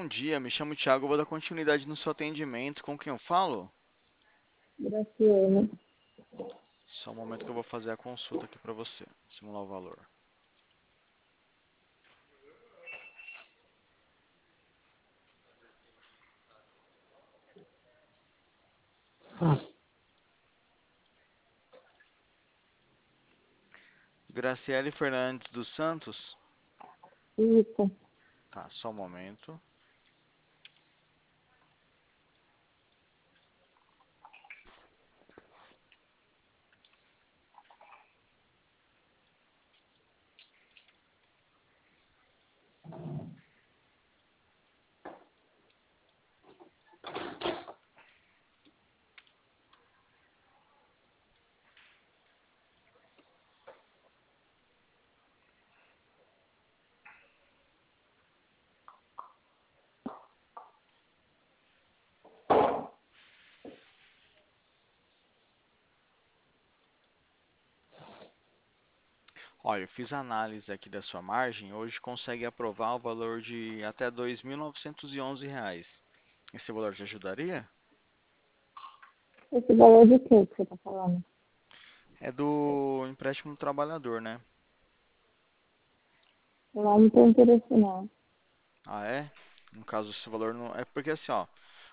Bom dia, me chamo Thiago, vou dar continuidade no seu atendimento. Com quem eu falo? Graciela. Só um momento que eu vou fazer a consulta aqui para você, simular o valor. Graciele Fernandes dos Santos? Isso. Tá, só um momento. Olha, eu fiz a análise aqui da sua margem, hoje consegue aprovar o valor de até R$ 2.911. Esse valor te ajudaria? Esse valor de quê que você tá falando? É do empréstimo do trabalhador, né? Eu não tenho interesse, não. Ah, é? No caso, esse valor não. É porque assim, ó.